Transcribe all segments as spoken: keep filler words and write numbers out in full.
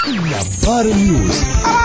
نظار نيوز.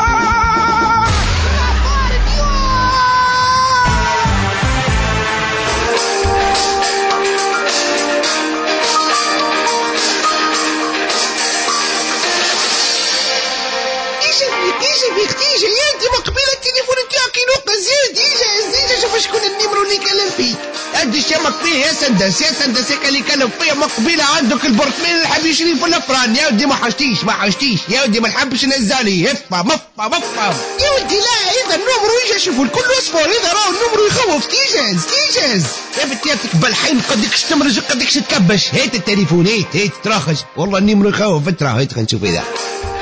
تيجي يا انت مقبله التليفون نتاعك ينوقع زيد. اجا اجا شوف شكون النمرو اللي كلم فيه. ادي يا مقبله يا سندس يا سندس اللي كلم فيا مقبله عندك البورتمين اللي حاب يشري في الافران. يا ودي ما حاجتيش ما حاجتيش يا ودي ما نحبش نزالي هفا مفا مفا يا ودي. لا اذا النمرو اجا شوفوا الكل اصفر. اذا راهو النمرو يخوف. تيجاز تيجاز يا بنتياتك بالحين قدكش تمرج قدكش تكبش. هيت التليفون هيت هيت تراخج والله النمرو يخوف. ترى هيت خلينا نشوف اذا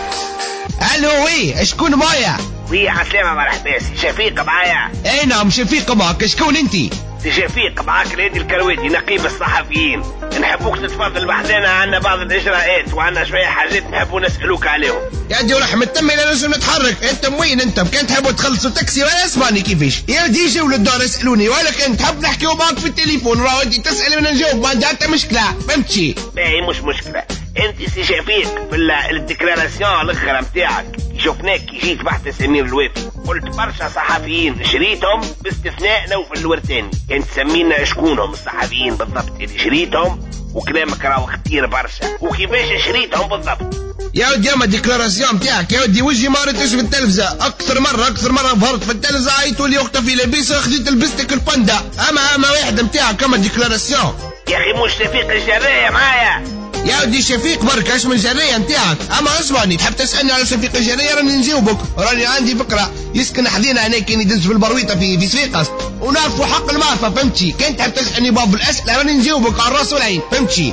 الو. وي شكون معايا؟ وي عسلامة مرحبا سي شفيق معايا. اي نعم شفيق معك. شكون انتي؟ سي شفيق معاك الهادي الكرويدي نقيب الصحفيين. نحبوك تتفضل بحذانا عنا بعض الاجراءات وعنا شوية حاجات نحبوا نسألوك عليهم. يا دي ورحمة تمي لا لازم نتحرك. انت وين انت؟ كان تحبوا تخلصوا تاكسي ولا اسمعني كيفاش؟ يا دي جاوا للدار يسألوني ولا كان تحب نحكيو معك في التليفون. راهو انت تسأل وانا نجاوب ما عندها مشكلة. فهمتي؟ باهي مش مشكلة. انت سي شفيق في الديكلاراسيون الاخرى متاعك شفناك كي جيت بحث سمير الوافي قلت برشا صحفيين شريتهم باستثناء نوفل الورتاني. كان تسمينا شكونهم الصحفيين بالضبط اللي شريتهم وكلامك راهو كتير برشا وكيفاش شريتهم بالضبط. يا ودي اما الديكلاراسيون نتاعك يا ودي وجهي ما ريتش في التلفزه. اكثر مره اكثر مره ظهرت في التلفزه عيطوا لي اختي في لابسه خديت لبستك الباندا. اما اما واحد نتاعك اما الديكلاراسيون يا اخي مش شفيق الجرايه معايا. يا ودي شفيق برك اش من الجريه نتاعك. اما اسمعني تحب تسالني على شفيق الجريه راني نجاوبك. راني عندي فكره يسكن حذينا هنا كان يدز في البرويطه في في صفيقس ونعرفوا حق المعرفه. فهمتي؟ كان تحب تسالني باب الاسئله راني نجاوبك على الراس والعين. فهمتي؟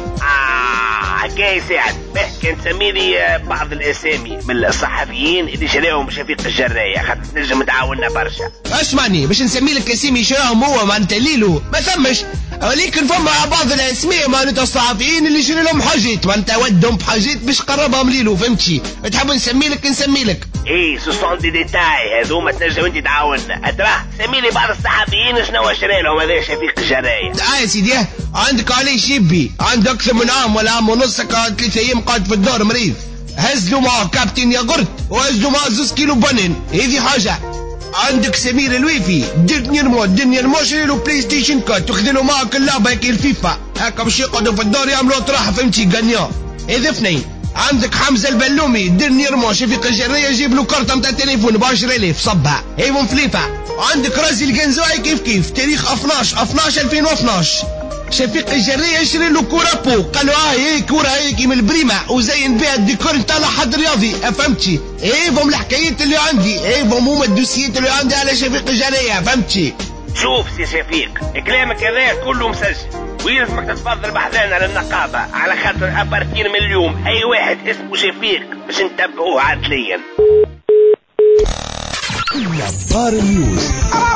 اه هكا يساعد. به كان تسمي لي بعض الاسامي من الصحفيين اللي شراهم شفيق الجرايه خاطر تنجم تعاوننا برشا. اسمعني باش نسمي لك اسامي شراهم هو معناتها ليلو ما ثمش. ولكن فما بعض الاسماء معناتها الصحفيين اللي شري لهم حاجات معناتها ودهم بحاجات باش قربهم ليلو. فهمتي؟ تحب نسمي لك نسمي لك. ايه سو سون دي ديتاي هذوما تنجم انت تعاوننا. اتراه سمي لي بعض الصحفيين شنو شري لهم هذا شفيق الجرايه. اه يا سيدي عندك علي شيبي عنده اكثر من عام ولا عام ونص قعد ثلاث ايام قاعد في الدار مريض. هز له معه كابتن ياغورت وهز له معه زوز كيلو بنين. هذه حاجه. عندك سمير الويفي الدنيا المو الدنيا المو شري له بلاي ستيشن كات تاخذ له معك اللعبه هيك الفيفا هكا باش يقعدوا في الدار يعملوا طراحه. فهمتي؟ غنيا. هذا اثنين. عندك حمزه البلومي الدنيا المو شفيق الجريه جيب له كارت نتاع التليفون ب عشرة آلاف صبها ايفون فليفا. عندك رازي القنزوعي كيف كيف تاريخ اثناش اثناش ألفين واثناش. شفيق الجريه يشري له كوره بو قال له اه هي كوره هيك من البريمه وزين بها الديكور نتاع حد رياضي. فهمتي؟ ايفهم الحكايات اللي عندي ايفهم هما الدوسيات اللي عندي على شفيق الجريه. فهمتي؟ شوف سي شفيق كلامك هذا كله مسجل ويلزمك تتفضل بحذانا للنقابه على خاطر ابارتين من اليوم اي واحد اسمه شفيق باش نتبعوه عدليا. نظار نيوز.